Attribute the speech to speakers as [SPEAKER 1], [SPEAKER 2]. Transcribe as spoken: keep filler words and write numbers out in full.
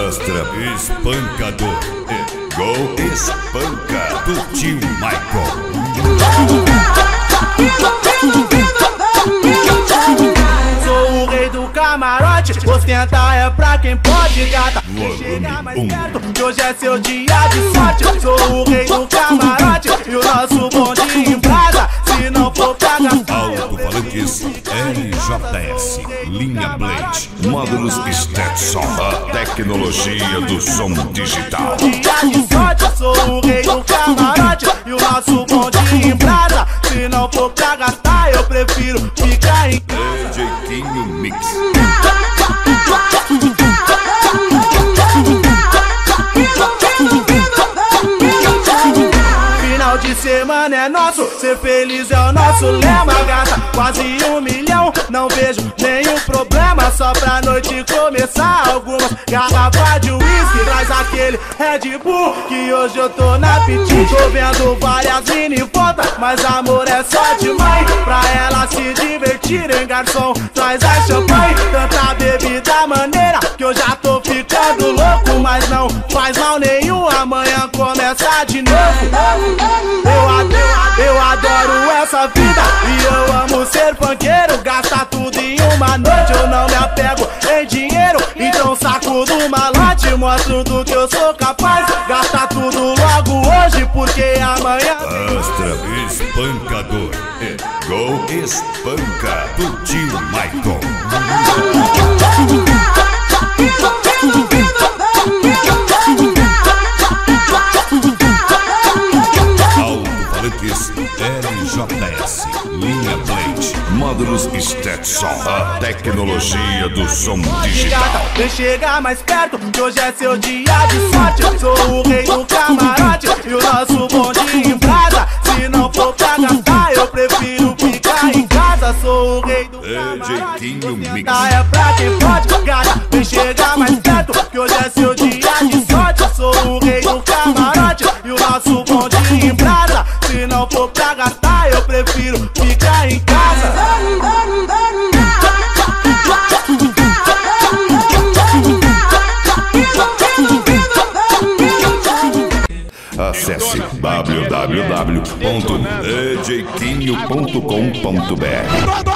[SPEAKER 1] Astra espancador. Gol espanca do tio Michael.
[SPEAKER 2] Sou o rei do camarote, ostentar é pra quem pode, gata. Chega mais
[SPEAKER 1] um.
[SPEAKER 2] perto, que hoje é seu dia de sorte. Sou o rei do camarote e o nosso bonde em brasa. Se não for pra gastar,
[SPEAKER 1] Alto-falantes L J S, linha Blade, módulos Stetson, a tecnologia do som digital.
[SPEAKER 2] dia de sorte, sou o rei do camarote e o nosso bonde em brasa. Se não for pra gastar, eu prefiro ficar em casa.
[SPEAKER 1] D J Quinho Mix.
[SPEAKER 2] Final de semana é nosso, ser feliz é o nosso lema, gata. Quase um milhão, não vejo nenhum problema. Só pra noite começar, algumas garrafas de uísque. Traz aquele Red Bull, que hoje eu tô na apetite. Tô vendo várias mini volta, mas amor é só de mãe. Pra elas se divertirem, garçom, traz a champanhe. Tanta bebida maneira, que eu já tô ficando louco. Mas não faz mal nenhum, amanhã começa de novo. Eu adoro, eu adoro essa vida e eu amo ser funkeiro. Gasta tudo em uma noite, eu não me apego em dinheiro. Então saco do malote, mostro do que eu sou capaz. Gasta tudo logo hoje, porque amanhã
[SPEAKER 1] Astra espancador. Gol espanca do tio Michael. Alto-falantes L J S, linha Blade, módulos Stetson, a tecnologia do som digital.
[SPEAKER 2] vem chegar mais perto, que hoje é seu dia de sorte. Sou o rei do camarote e o nosso bonde em brasa. Se não for pra gastar, eu prefiro ficar em casa. Sou o rei do
[SPEAKER 1] D J Quinho Mix.
[SPEAKER 2] camarote, é pra quem pode, gata. Vem chegar mais perto, que hoje é seu dia de sorte. Sou o rei do camarote e o nosso bonde em brasa. Se não for pra gastar, eu prefiro ficar em casa.
[SPEAKER 1] Acesse w w w ponto d j quinho ponto com ponto b r.